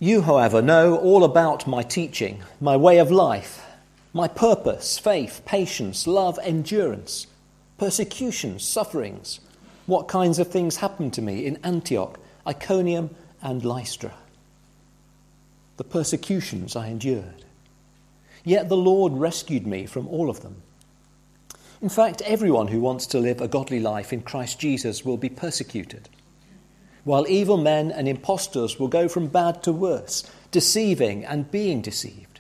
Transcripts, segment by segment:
You, however, know all about my teaching, my way of life, my purpose, faith, patience, love, endurance, persecutions, sufferings, what kinds of things happened to me in Antioch, Iconium, and Lystra. The persecutions I endured. Yet the Lord rescued me from all of them. In fact, everyone who wants to live a godly life in Christ Jesus will be persecuted, while evil men and impostors will go from bad to worse, deceiving and being deceived.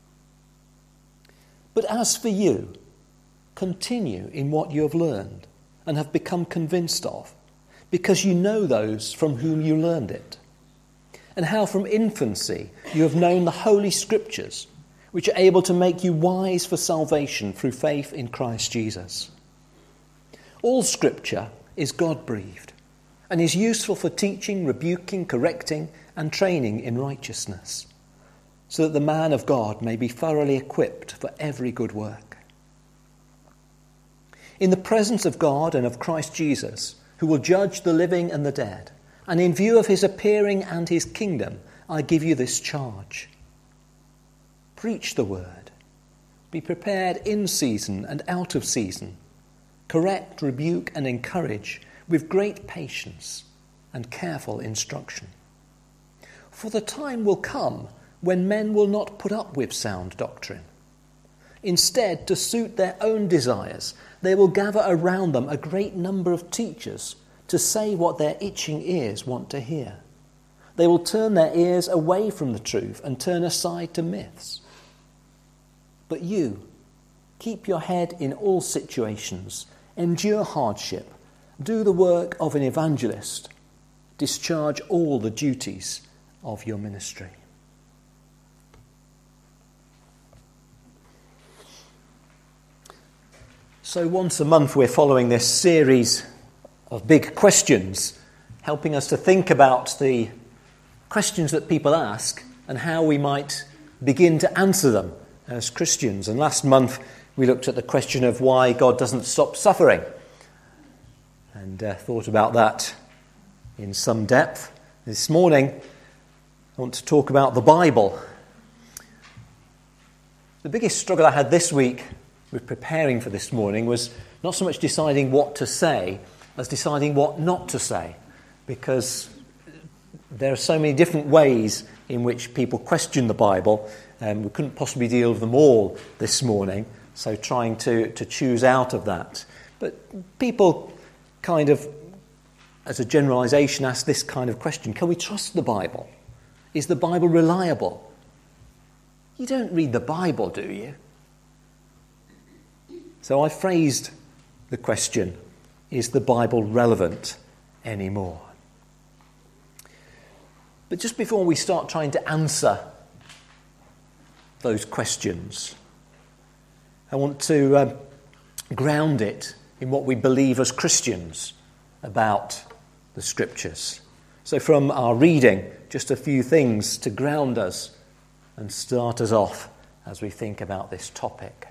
But as for you, continue in what you have learned and have become convinced of, because you know those from whom you learned it, and how from infancy you have known the Holy Scriptures, which are able to make you wise for salvation through faith in Christ Jesus. All Scripture is God-breathed and is useful for teaching, rebuking, correcting, and training in righteousness, so that the man of God may be thoroughly equipped for every good work. In the presence of God and of Christ Jesus, who will judge the living and the dead, and in view of his appearing and his kingdom, I give you this charge. Preach the word. Be prepared in season and out of season. Correct, rebuke, and encourage with great patience and careful instruction. For the time will come when men will not put up with sound doctrine. Instead, to suit their own desires, they will gather around them a great number of teachers to say what their itching ears want to hear. They will turn their ears away from the truth and turn aside to myths. But you, keep your head in all situations, endure hardship, do the work of an evangelist, discharge all the duties of your ministry. So once a month we're following this series of big questions, helping us to think about the questions that people ask and how we might begin to answer them as Christians. And last month we looked at the question of why God doesn't stop suffering, and thought about that in some depth. This morning I want to talk about the Bible. The biggest struggle I had this week with preparing for this morning was not so much deciding what to say as deciding what not to say, because there are so many different ways in which people question the Bible, and we couldn't possibly deal with them all this morning, so trying to choose out of that. But people kind of, as a generalisation, ask this kind of question: can we trust the Bible? Is the Bible reliable? You don't read the Bible, do you? So I phrased the question, is the Bible relevant anymore? But just before we start trying to answer those questions, I want to ground it in what we believe as Christians about the Scriptures. So from our reading, just a few things to ground us and start us off as we think about this topic.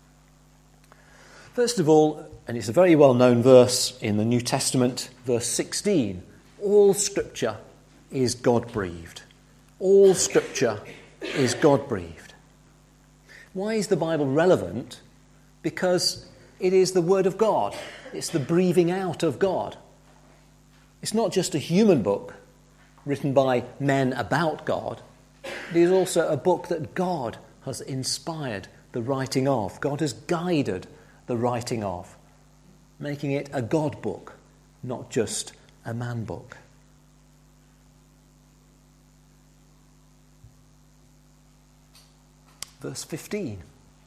First of all, and it's a very well-known verse in the New Testament, verse 16, all Scripture is God-breathed. All Scripture is God-breathed. Why is the Bible relevant? Because it is the Word of God. It's the breathing out of God. It's not just a human book written by men about God. It is also a book that God has inspired the writing of. God has guided the writing of, making it a God book, not just a man book. Verse 15.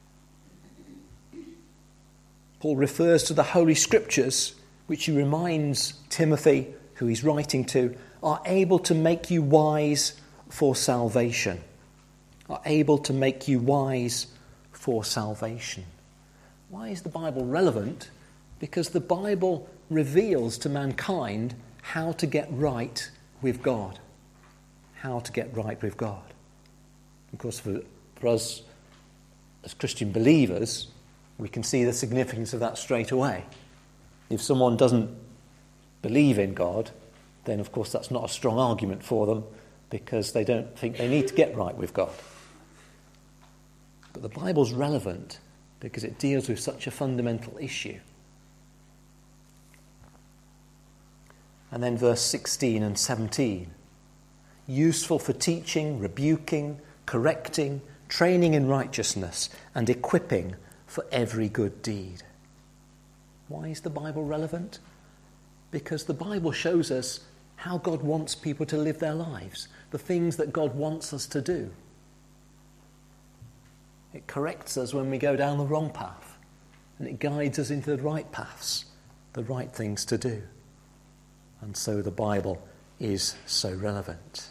Paul refers to the Holy Scriptures, which he reminds Timothy, who he's writing to, are able to make you wise for salvation. Are able to make you wise for salvation. Why is the Bible relevant? Because the Bible reveals to mankind how to get right with God. How to get right with God. Of course, for us as Christian believers, we can see the significance of that straight away. If someone doesn't believe in God, then of course that's not a strong argument for them because they don't think they need to get right with God. But the Bible's relevant because it deals with such a fundamental issue. And then verse 16 and 17. Useful for teaching, rebuking, correcting, training in righteousness, and equipping for every good deed. Why is the Bible relevant? Because the Bible shows us how God wants people to live their lives, the things that God wants us to do. It corrects us when we go down the wrong path, and it guides us into the right paths, the right things to do. And so the Bible is so relevant.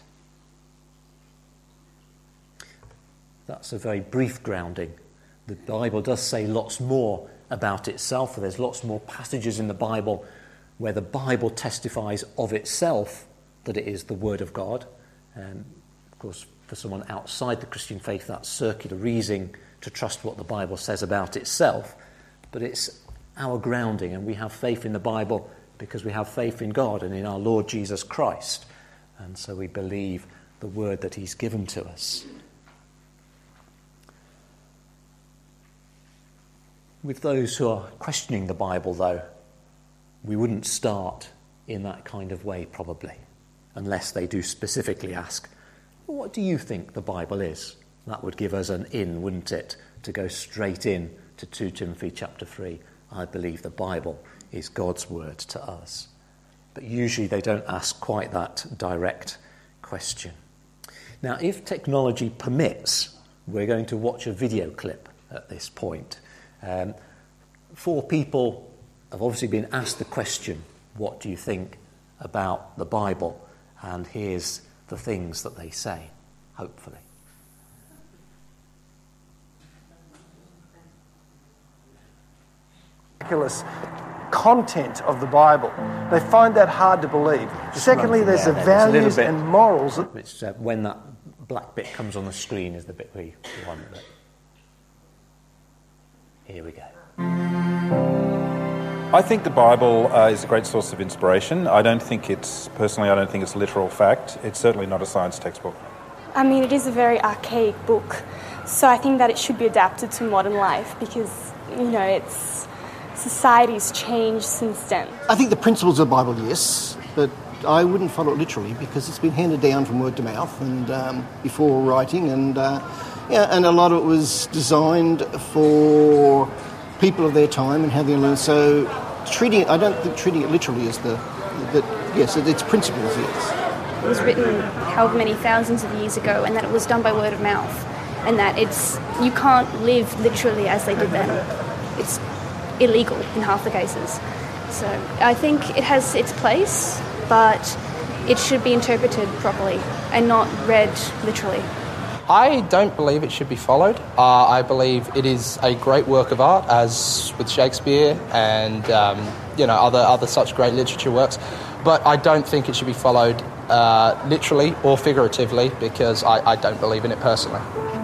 That's a very brief grounding. The Bible does say lots more about itself. There's lots more passages in the Bible where the Bible testifies of itself that it is the Word of God. Of course, for someone outside the Christian faith, that's circular reasoning to trust what the Bible says about itself. But it's our grounding, and we have faith in the Bible because we have faith in God and in our Lord Jesus Christ. And so we believe the word that he's given to us. With those who are questioning the Bible, though, we wouldn't start in that kind of way, probably, unless they do specifically ask, well, what do you think the Bible is? That would give us an in, wouldn't it, to go straight in to 2 Timothy chapter 3. I believe the Bible is God's word to us. But usually they don't ask quite that direct question. Now, if technology permits, we're going to watch a video clip at this point. 4 people have obviously been asked the question, what do you think about the Bible? And here's the things that they say, hopefully. Miraculous content of the Bible. They find that hard to believe. Secondly, there's the values and morals. Which, when that black bit comes on the screen is the bit we want. Here we go. I think the Bible is a great source of inspiration. I don't think it's literal fact. It's certainly not a science textbook. I mean, it is a very archaic book, so I think that it should be adapted to modern life because, society's changed since then. I think the principles of the Bible, yes, but I wouldn't follow it literally because it's been handed down from word to mouth and before writing, and a lot of it was designed for people of their time and how they learn. So I don't think treating it literally is yes, it's principles, yes. It was written however many thousands of years ago, and that it was done by word of mouth, and that you can't live literally as they did then. It's illegal in half the cases. So I think it has its place, but it should be interpreted properly and not read literally. I don't believe it should be followed. I believe it is a great work of art, as with Shakespeare and other such great literature works. But I don't think it should be followed literally or figuratively because I don't believe in it personally.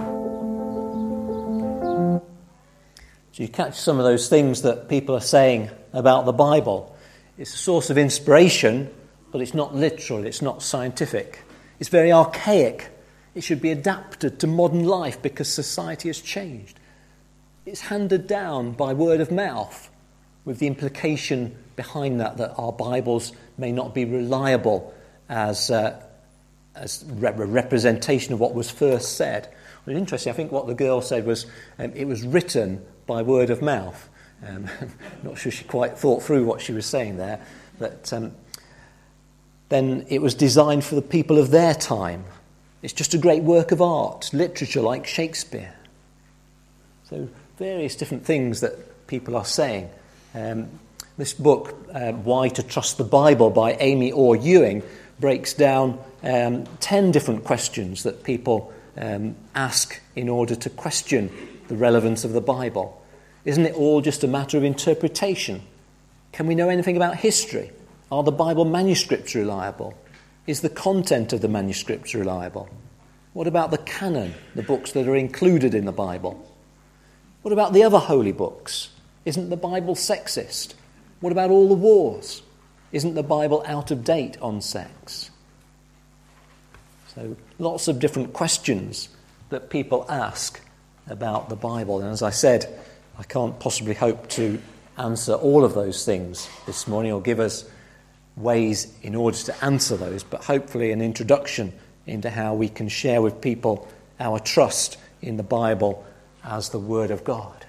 So you catch some of those things that people are saying about the Bible. It's a source of inspiration, but it's not literal, it's not scientific. It's very archaic. It should be adapted to modern life because society has changed. It's handed down by word of mouth, with the implication behind that our Bibles may not be reliable as a representation of what was first said. Well, interesting, I think what the girl said was it was written by word of mouth. Not sure she quite thought through what she was saying there, but then it was designed for the people of their time. It's just a great work of art, literature like Shakespeare. So various different things that people are saying. This book, Why to Trust the Bible by Amy Orr Ewing, breaks down 10 different questions that people ask in order to question the relevance of the Bible. Isn't it all just a matter of interpretation? Can we know anything about history? Are the Bible manuscripts reliable? Is the content of the manuscripts reliable? What about the canon, the books that are included in the Bible? What about the other holy books? Isn't the Bible sexist? What about all the wars? Isn't the Bible out of date on sex? So lots of different questions that people ask about the Bible. And as I said, I can't possibly hope to answer all of those things this morning or give us ways in order to answer those, but hopefully an introduction into how we can share with people our trust in the Bible as the Word of God.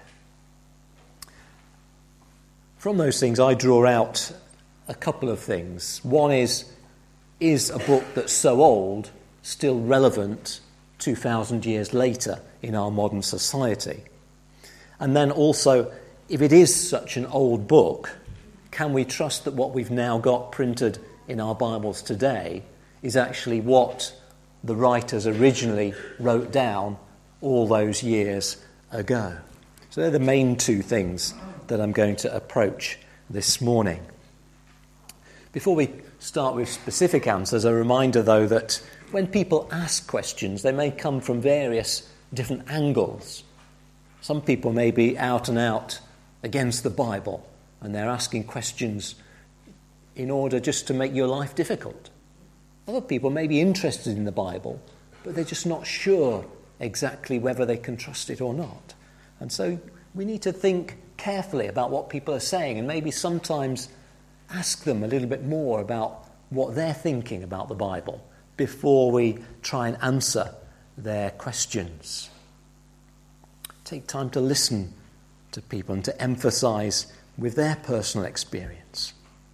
From those things I draw out a couple of things. One is a book that's so old still relevant 2,000 years later in our modern society? And then also, if it is such an old book, can we trust that what we've now got printed in our Bibles today is actually what the writers originally wrote down all those years ago? So they're the main two things that I'm going to approach this morning. Before we start with specific answers, a reminder though that when people ask questions, they may come from various different angles. Some people may be out and out against the Bible, and they're asking questions in order just to make your life difficult. Other people may be interested in the Bible, but they're just not sure exactly whether they can trust it or not. And so we need to think carefully about what people are saying, and maybe sometimes ask them a little bit more about what they're thinking about the Bible before we try and answer their questions. Take time to listen to people and to emphasize with their personal experience.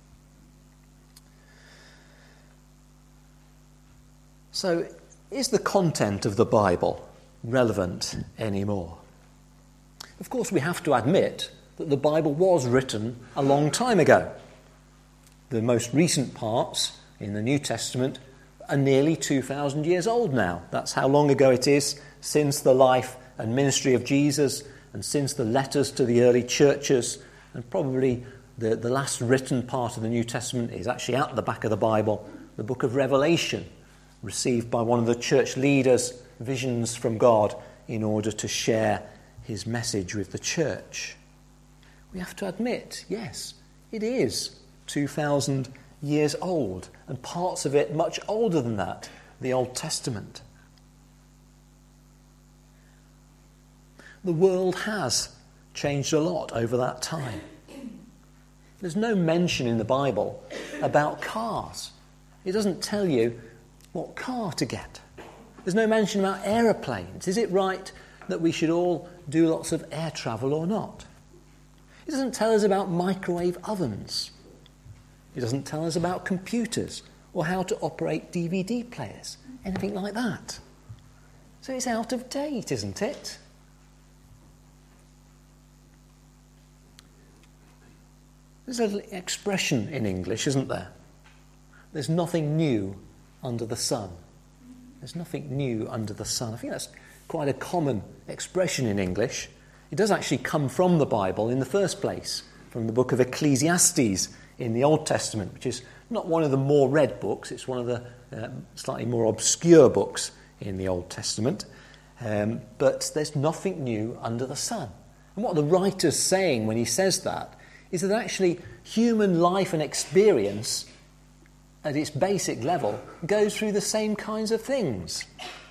So, is the content of the Bible relevant anymore? Of course, we have to admit that the Bible was written a long time ago. The most recent parts in the New Testament are nearly 2,000 years old now. That's how long ago it is since the life and ministry of Jesus, and since the letters to the early churches, and probably the last written part of the New Testament is actually at the back of the Bible, the book of Revelation, received by one of the church leaders, visions from God in order to share his message with the church. We have to admit, yes, it is 2,000 years old, and parts of it much older than that, the Old Testament. The world has changed a lot over that time. There's no mention in the Bible about cars. It doesn't tell you what car to get. There's no mention about aeroplanes. Is it right that we should all do lots of air travel or not? It doesn't tell us about microwave ovens. It doesn't tell us about computers or how to operate DVD players, anything like that. So it's out of date, isn't it? There's an expression in English, isn't there? There's nothing new under the sun. There's nothing new under the sun. I think that's quite a common expression in English. It does actually come from the Bible in the first place, from the book of Ecclesiastes in the Old Testament, which is not one of the more read books. It's one of the slightly more obscure books in the Old Testament. But there's nothing new under the sun. And what the writer's saying when he says that is that actually human life and experience at its basic level goes through the same kinds of things.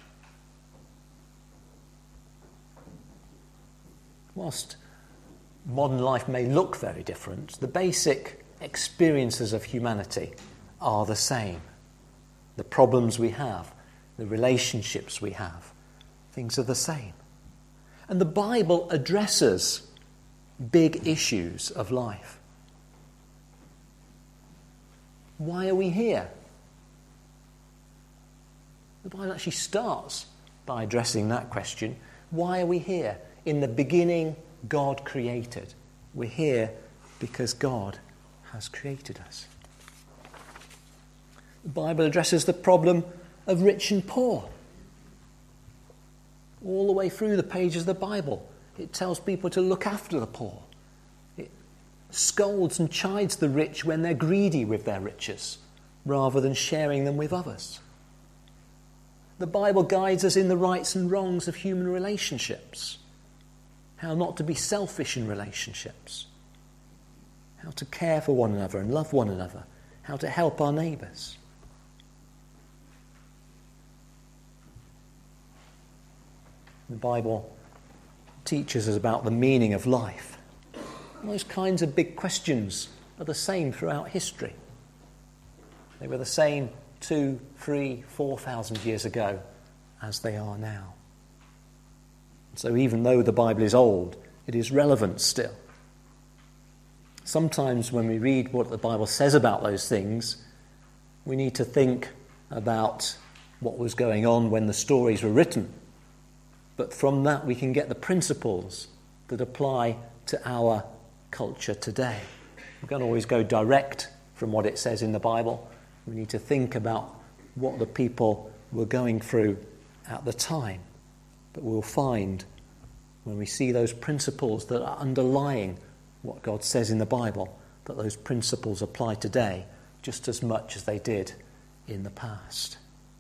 Whilst modern life may look very different, the basic experiences of humanity are the same. The problems we have, the relationships we have, things are the same. And the Bible addresses big issues of life. Why are we here? The Bible actually starts by addressing that question. Why are we here? In the beginning, God created. We're here because God has created us. The Bible addresses the problem of rich and poor. All the way through the pages of the Bible, it tells people to look after the poor. It scolds and chides the rich when they're greedy with their riches, rather than sharing them with others. The Bible guides us in the rights and wrongs of human relationships. How not to be selfish in relationships. How to care for one another and love one another. How to help our neighbours. The Bible teaches us about the meaning of life. And those kinds of big questions are the same throughout history. They were the same 2,000, 3,000, 4,000 years ago as they are now. So even though the Bible is old, it is relevant still. Sometimes when we read what the Bible says about those things, we need to think about what was going on when the stories were written. But from that we can get the principles that apply to our culture today. We can't always go direct from what it says in the Bible. We need to think about what the people were going through at the time. But we'll find when we see those principles that are underlying what God says in the Bible, that those principles apply today just as much as they did in the past.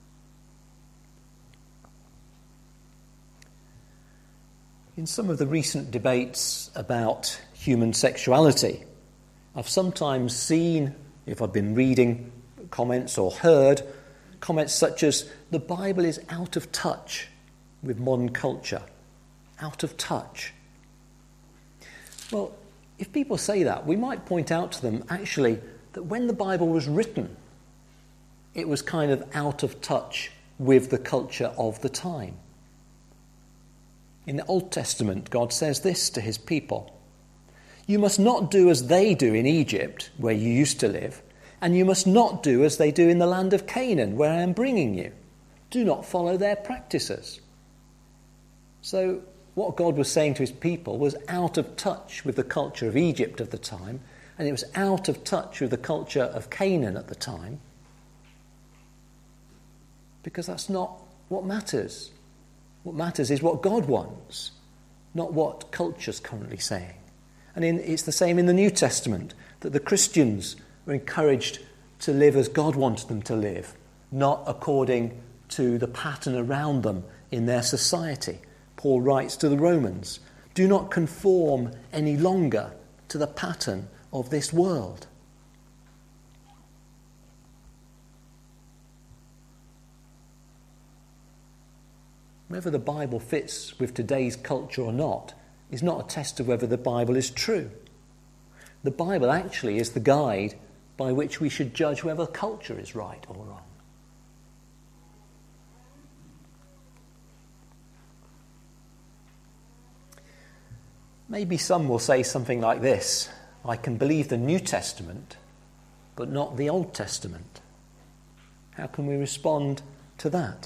In some of the recent debates about human sexuality, I've sometimes seen, if I've been reading comments or heard comments such as, the Bible is out of touch with modern culture. Out of touch. Well, if people say that, we might point out to them, actually, that when the Bible was written, it was kind of out of touch with the culture of the time. In the Old Testament, God says this to his people: "You must not do as they do in Egypt, where you used to live, and you must not do as they do in the land of Canaan, where I am bringing you. Do not follow their practices." So what God was saying to his people was out of touch with the culture of Egypt of the time, and it was out of touch with the culture of Canaan at the time, because that's not what matters. What matters is what God wants, not what culture's currently saying. And it's the same in the New Testament, that the Christians were encouraged to live as God wanted them to live, not according to the pattern around them in their society. Paul writes to the Romans, "Do not conform any longer to the pattern of this world." Whether the Bible fits with today's culture or not is not a test of whether the Bible is true. The Bible actually is the guide by which we should judge whether culture is right or wrong. Maybe some will say something like this: I can believe the New Testament, but not the Old Testament. How can we respond to that?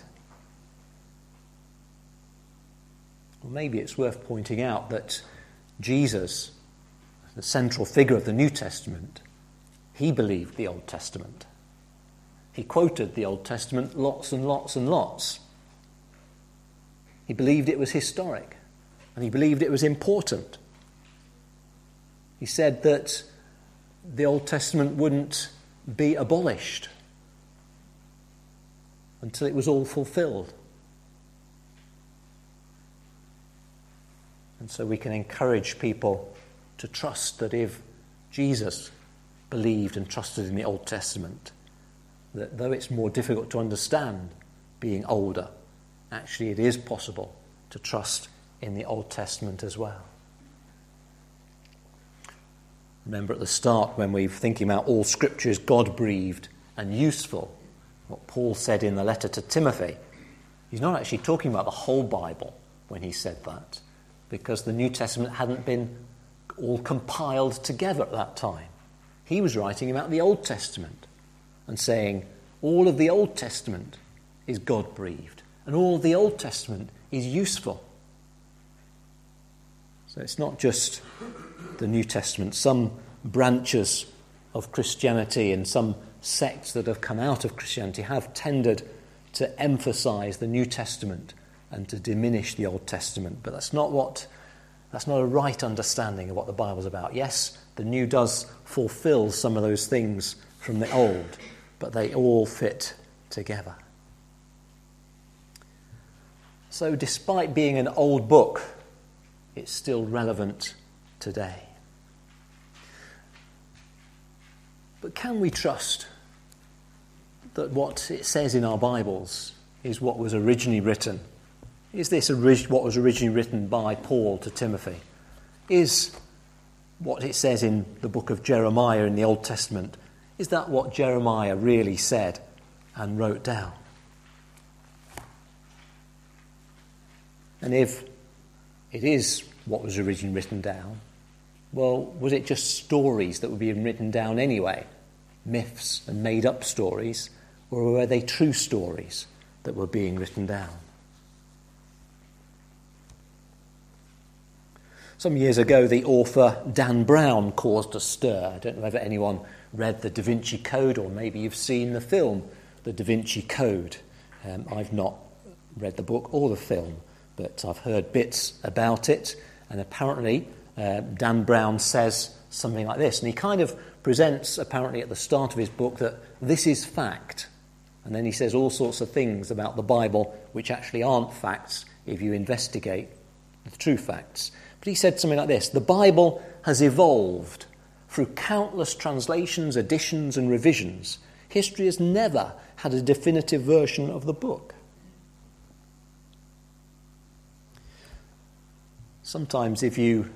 Well, maybe it's worth pointing out that Jesus, the central figure of the New Testament, he believed the Old Testament. He quoted the Old Testament lots and lots and lots. He believed it was historic, and he believed it was important. He said that the Old Testament wouldn't be abolished until it was all fulfilled. And so we can encourage people to trust that if Jesus believed and trusted in the Old Testament, that though it's more difficult to understand being older, actually it is possible to trust in the Old Testament as well. Remember at the start when we were thinking about all Scripture is God-breathed and useful, what Paul said in the letter to Timothy. He's not actually talking about the whole Bible when he said that, because the New Testament hadn't been all compiled together at that time. He was writing about the Old Testament and saying all of the Old Testament is God-breathed and all of the Old Testament is useful. So it's not just the New Testament. Some branches of Christianity and some sects that have come out of Christianity have tended to emphasize the New Testament and to diminish the Old Testament. But that's not a right understanding of what the Bible's about. Yes, the New does fulfill some of those things from the Old, but they all fit together. So despite being an old book, it's still relevant today. But can we trust that what it says in our Bibles is what was originally written Is this what was originally written by Paul to Timothy? Is what it says in the book of Jeremiah in the Old Testament, is that what Jeremiah really said and wrote down? And if it is what was originally written down, well, was it just stories that were being written down anyway? Myths and made-up stories? Or were they true stories that were being written down? Some years ago, the author Dan Brown caused a stir. I don't know whether anyone read The Da Vinci Code, or maybe you've seen the film The Da Vinci Code. I've not read the book or the film, but I've heard bits about it. And apparently, Dan Brown says something like this. And he kind of presents, apparently at the start of his book, that this is fact. And then he says all sorts of things about the Bible which actually aren't facts if you investigate the true facts. But he said something like this: the Bible has evolved through countless translations, additions and revisions. History has never had a definitive version of the book. Sometimes if you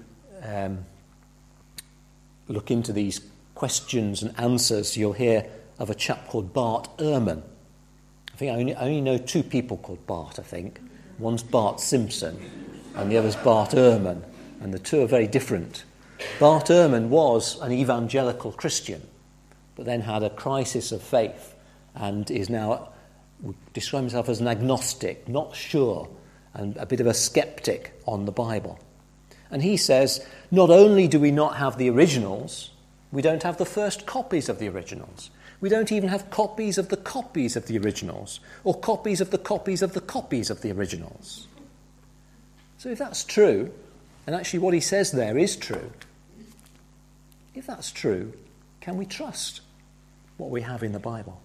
look into these questions and answers, you'll hear of a chap called Bart Ehrman. I think I only know two people called Bart, I think. One's Bart Simpson and the other's Bart Ehrman, and the two are very different. Bart Ehrman was an evangelical Christian, but then had a crisis of faith and is now, describes himself as an agnostic, not sure, and a bit of a skeptic on the Bible. And he says, not only do we not have the originals, we don't have the first copies of the originals. We don't even have copies of the copies of the originals, or copies of the copies of the copies of the originals. So if that's true, and actually what he says there is true, if that's true, can we trust what we have in the Bible?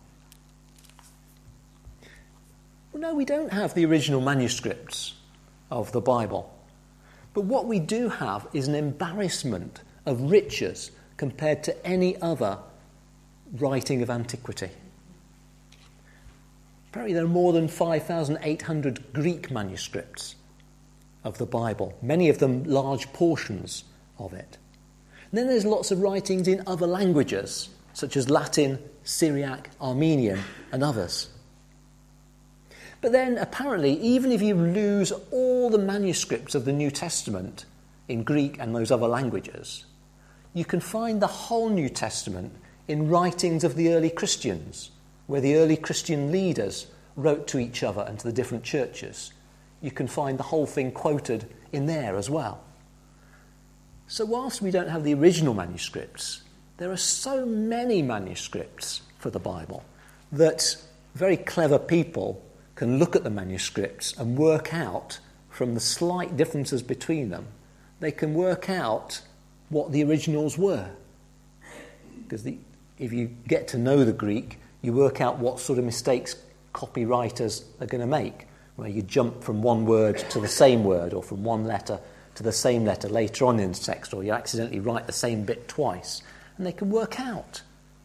Well, no, we don't have the original manuscripts of the Bible. But what we do have is an embarrassment of riches compared to any other writing of antiquity. Apparently there are more than 5,800 Greek manuscripts of the Bible, many of them large portions of it. And then there's lots of writings in other languages, such as Latin, Syriac, Armenian, and others. But then, apparently, even if you lose all the manuscripts of the New Testament in Greek and those other languages, you can find the whole New Testament in writings of the early Christians, where the early Christian leaders wrote to each other and to the different churches. You can find the whole thing quoted in there as well. So whilst we don't have the original manuscripts, there are so many manuscripts for the Bible that very clever people can look at the manuscripts and work out, from the slight differences between them, they can work out what the originals were. Because if you get to know the Greek, you work out what sort of mistakes copywriters are going to make, where you jump from one word to the same word, or from one letter to the same letter later on in the text, or you accidentally write the same bit twice, and they can work out.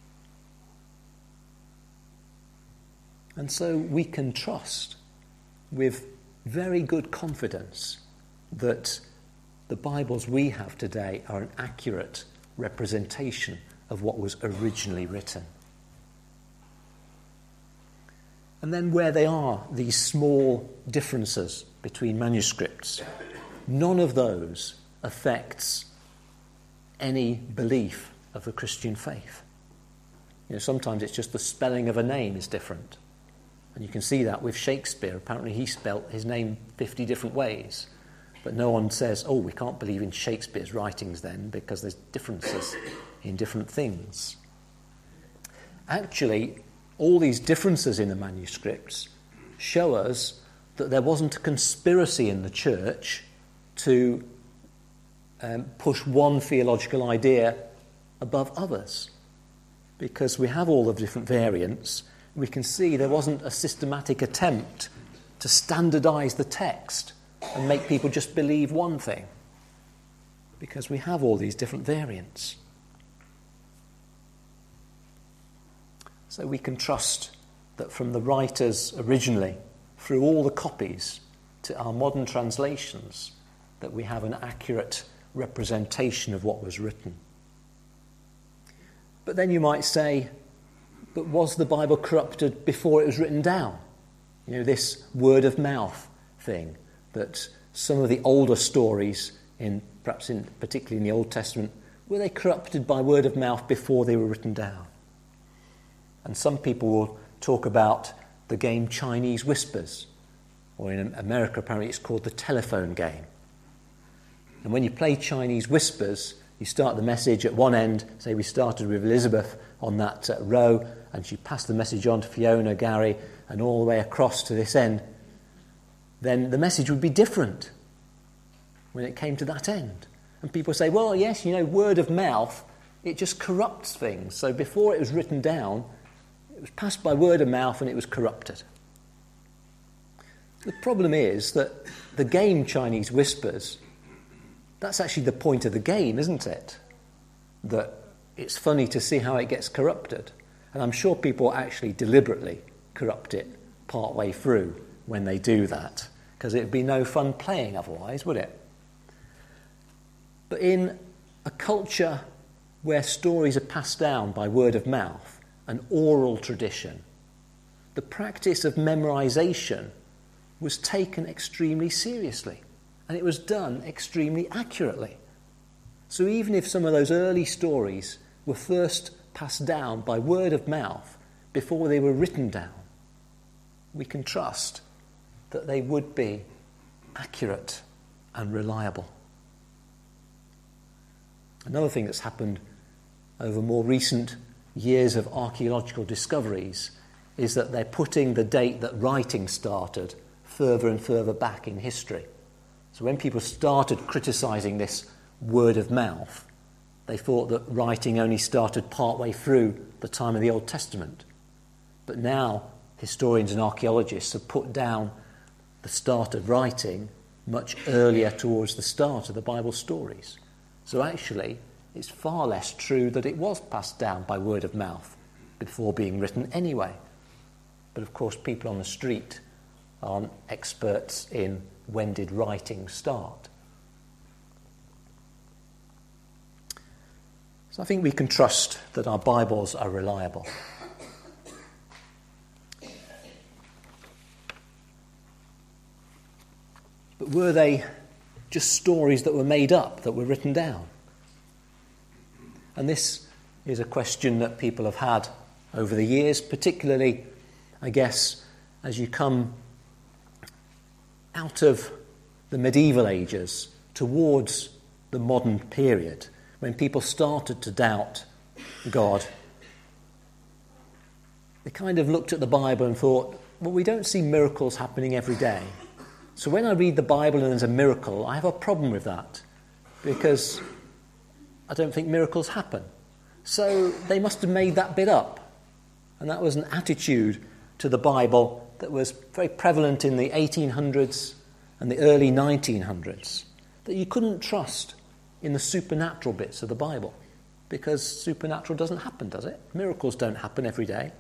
And so we can trust with very good confidence that the Bibles we have today are an accurate representation of what was originally written. And then where they are, these small differences between manuscripts, none of those affects any belief of the Christian faith. You know, sometimes it's just the spelling of a name is different. And you can see that with Shakespeare. Apparently he spelt his name 50 different ways. But no one says, oh, we can't believe in Shakespeare's writings then, because there's differences in different things. Actually, all these differences in the manuscripts show us that there wasn't a conspiracy in the church to push one theological idea above others. Because we have all the different variants, we can see there wasn't a systematic attempt to standardise the text and make people just believe one thing, because we have all these different variants. So we can trust that from the writers originally, through all the copies, to our modern translations that we have an accurate representation of what was written. But then you might say, but was the Bible corrupted before it was written down? You know, this word of mouth thing, that some of the older stories, particularly in the Old Testament, were they corrupted by word of mouth before they were written down? And some people will talk about the game Chinese Whispers, or in America apparently it's called the telephone game. And when you play Chinese Whispers, you start the message at one end, say we started with Elizabeth on that row, and she passed the message on to Fiona, Gary, and all the way across to this end, then the message would be different when it came to that end. And people say, well, yes, you know, word of mouth, it just corrupts things. So before it was written down, it was passed by word of mouth and it was corrupted. The problem is that the game Chinese Whispers, that's actually the point of the game, isn't it? That it's funny to see how it gets corrupted. And I'm sure people actually deliberately corrupt it part way through when they do that, because it'd be no fun playing otherwise, would it? But in a culture where stories are passed down by word of mouth, an oral tradition, the practice of memorization was taken extremely seriously, and it was done extremely accurately. So even if some of those early stories were first passed down by word of mouth before they were written down, we can trust that they would be accurate and reliable. Another thing that's happened over more recent years of archaeological discoveries is that they're putting the date that writing started further and further back in history. So when people started criticising this word of mouth, they thought that writing only started partway through the time of the Old Testament. But now historians and archaeologists have put down the start of writing much earlier towards the start of the Bible stories. So actually, it's far less true that it was passed down by word of mouth before being written anyway. But of course, people on the street aren't experts in when did writing start. So I think we can trust that our Bibles are reliable. But were they just stories that were made up, that were written down? And this is a question that people have had over the years, particularly, I guess, as you come out of the medieval ages towards the modern period, when people started to doubt God. They kind of looked at the Bible and thought, well, we don't see miracles happening every day. So when I read the Bible and there's a miracle, I have a problem with that, because I don't think miracles happen. So they must have made that bit up. And that was an attitude to the Bible that was very prevalent in the 1800s and the early 1900s, that you couldn't trust in the supernatural bits of the Bible, because supernatural doesn't happen, does it? Miracles don't happen every day.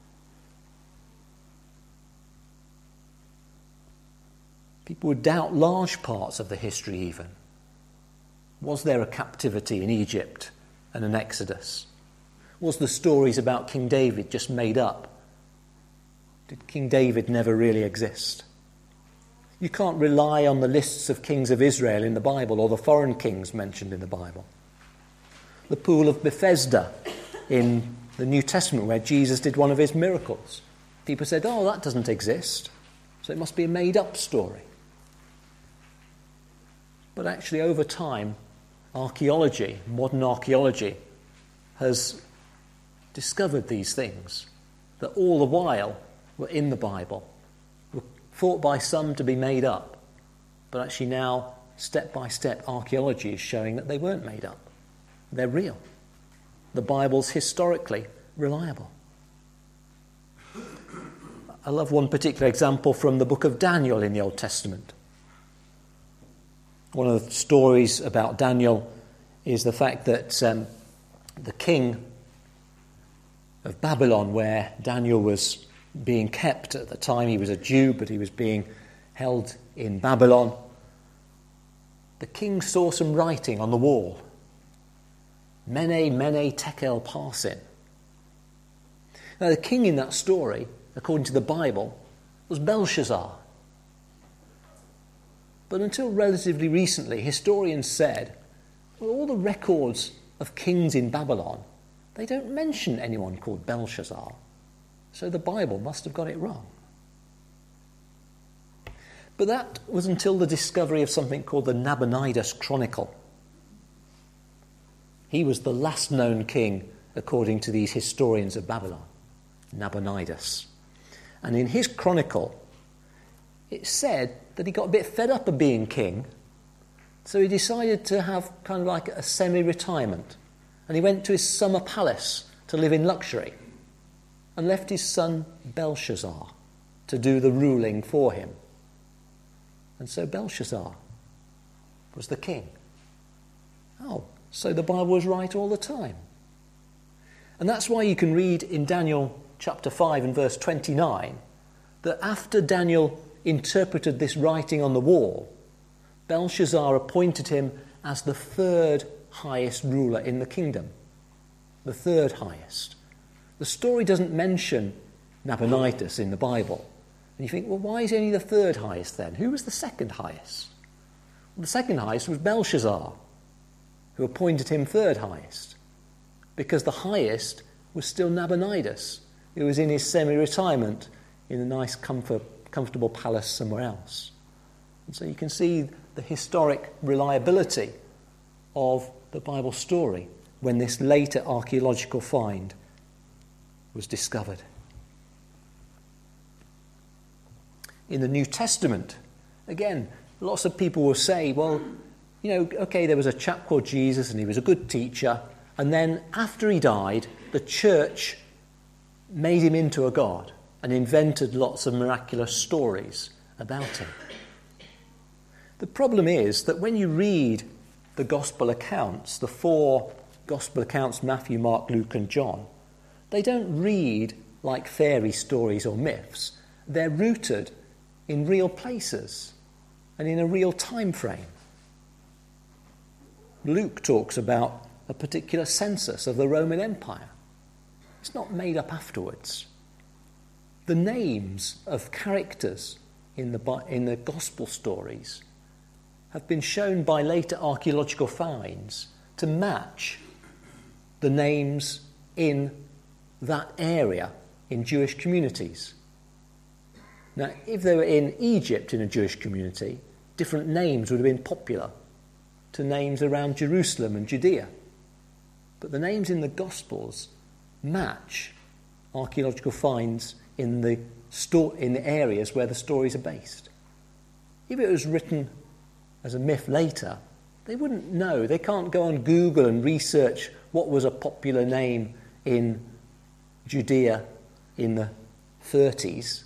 People would doubt large parts of the history even. Was there a captivity in Egypt and an exodus? Was the stories about King David just made up? Did King David never really exist? You can't rely on the lists of kings of Israel in the Bible or the foreign kings mentioned in the Bible. The pool of Bethesda in the New Testament where Jesus did one of his miracles. People said, oh, that doesn't exist, so it must be a made-up story. But actually, over time, archaeology, modern archaeology, has discovered these things that all the while were in the Bible, were thought by some to be made up, but actually now, step by step, archaeology is showing that they weren't made up. They're real. The Bible's historically reliable. I love one particular example from the book of Daniel in the Old Testament. One of the stories about Daniel is the fact that the king of Babylon, where Daniel was being kept at the time, he was a Jew, but he was being held in Babylon, the king saw some writing on the wall. Mene, mene, tekel, parsin. Now, the king in that story, according to the Bible, was Belshazzar. But until relatively recently, historians said, well, all the records of kings in Babylon, they don't mention anyone called Belshazzar. So the Bible must have got it wrong. But that was until the discovery of something called the Nabonidus Chronicle. He was the last known king, according to these historians of Babylon, Nabonidus. And in his chronicle, it said that he got a bit fed up of being king, so he decided to have kind of like a semi-retirement. And he went to his summer palace to live in luxury and left his son Belshazzar to do the ruling for him. And so Belshazzar was the king. Oh, so the Bible was right all the time. And that's why you can read in Daniel chapter 5 and verse 29 that after Daniel interpreted this writing on the wall, Belshazzar appointed him as the third highest ruler in the kingdom. The third highest. The story doesn't mention Nabonidus in the Bible. And you think, well, why is he only the third highest then? Who was the second highest? Well, the second highest was Belshazzar, who appointed him third highest, because the highest was still Nabonidus, who was in his semi-retirement in a nice comfortable palace somewhere else. And so you can see the historic reliability of the Bible story when this later archaeological find was discovered. In the New Testament, again, lots of people will say, well, you know, okay, there was a chap called Jesus and he was a good teacher, and then after he died, the church made him into a god and invented lots of miraculous stories about him. The problem is that when you read the gospel accounts, the four gospel accounts, Matthew, Mark, Luke and John, they don't read like fairy stories or myths. They're rooted in real places and in a real time frame. Luke talks about a particular census of the Roman Empire. It's not made up afterwards. The names of characters in the gospel stories have been shown by later archaeological finds to match the names in that area in Jewish communities. Now, if they were in Egypt in a Jewish community, different names would have been popular to names around Jerusalem and Judea. But the names in the Gospels match archaeological finds in the areas where the stories are based. If it was written as a myth later, they wouldn't know. They can't go on Google and research what was a popular name in Judea in the 30s.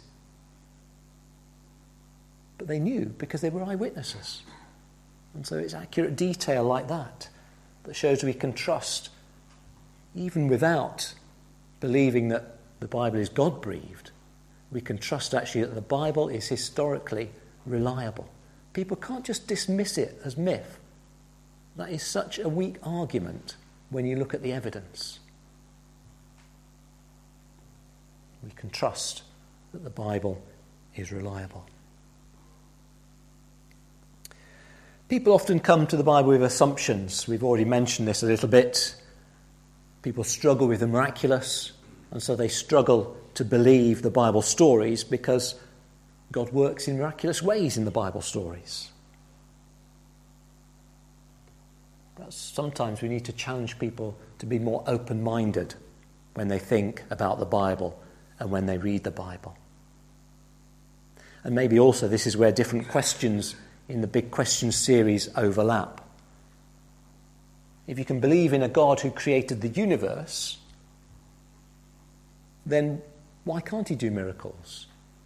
But they knew because they were eyewitnesses. And so it's accurate detail like that that shows we can trust, even without believing that the Bible is God-breathed, we can trust actually that the Bible is historically reliable. People can't just dismiss it as myth. That is such a weak argument when you look at the evidence. We can trust that the Bible is reliable. People often come to the Bible with assumptions. We've already mentioned this a little bit. People struggle with the miraculous, and so they struggle to believe the Bible stories because God works in miraculous ways in the Bible stories. But sometimes we need to challenge people to be more open-minded when they think about the Bible and when they read the Bible. And maybe also this is where different questions in the Big Questions series overlap. If you can believe in a God who created the universe, then why can't he do miracles?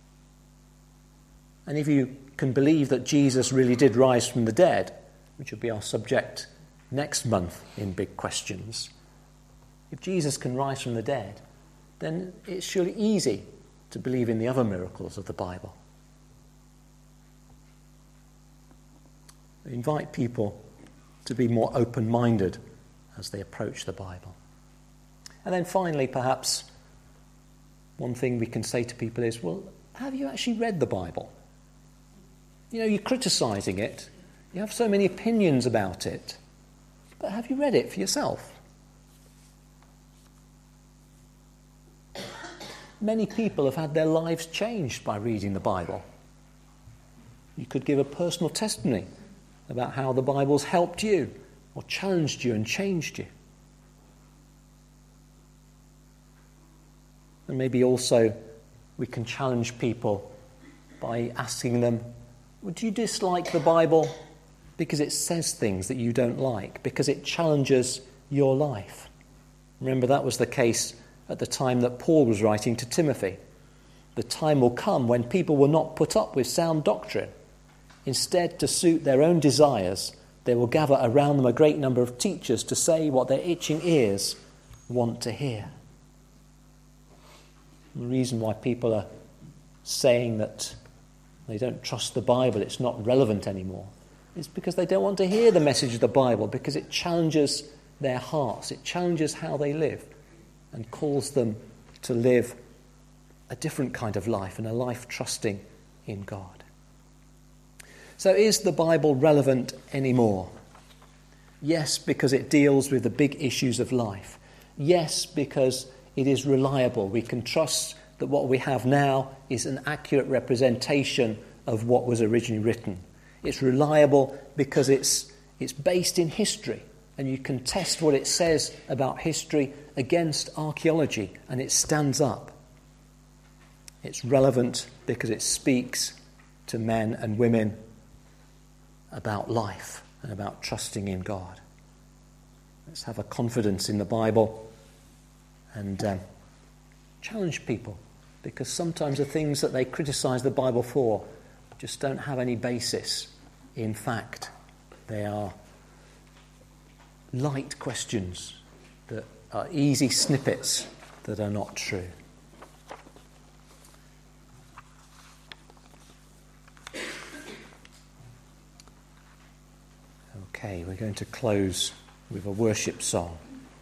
And if you can believe that Jesus really did rise from the dead, which will be our subject next month in Big Questions, if Jesus can rise from the dead, then it's surely easy to believe in the other miracles of the Bible. Invite people to be more open-minded as they approach the Bible. And then finally, perhaps, one thing we can say to people is, well, have you actually read the Bible? You know, you're criticising it. You have so many opinions about it. But have you read it for yourself? Many people have had their lives changed by reading the Bible. You could give a personal testimony about how the Bible's helped you or challenged you and changed you. And maybe also we can challenge people by asking them, would you dislike the Bible because it says things that you don't like, because it challenges your life? Remember, that was the case at the time that Paul was writing to Timothy. The time will come when people will not put up with sound doctrine. Instead, to suit their own desires, they will gather around them a great number of teachers to say what their itching ears want to hear. The reason why people are saying that they don't trust the Bible, it's not relevant anymore, is because they don't want to hear the message of the Bible, because it challenges their hearts, it challenges how they live, and calls them to live a different kind of life, and a life trusting in God. So is the Bible relevant anymore? Yes, because it deals with the big issues of life. Yes, because it is reliable. We can trust that what we have now is an accurate representation of what was originally written. It's reliable because it's based in history, and you can test what it says about history against archaeology, and it stands up. It's relevant because it speaks to men and women about life and about trusting in God. Let's have a confidence in the Bible and challenge people, because sometimes the things that they criticise the Bible for just don't have any basis in fact. They are light questions that are easy snippets that are not true. Okay, we're going to close with a worship song.